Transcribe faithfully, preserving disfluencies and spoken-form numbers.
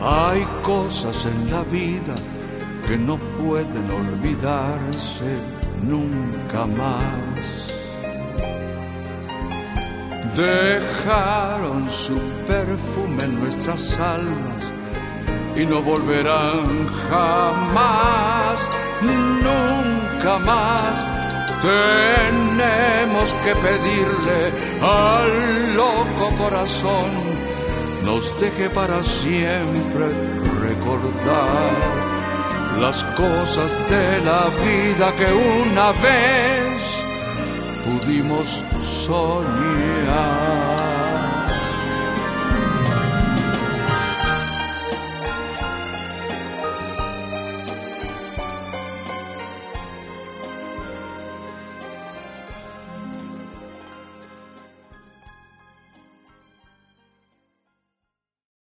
Hay cosas en la vida que no pueden olvidarse nunca más. Dejaron su perfume en nuestras almas y no volverán jamás, nunca más. Tenemos que pedirle al loco corazón nos deje para siempre recordar las cosas de la vida que una vez pudimos soñar.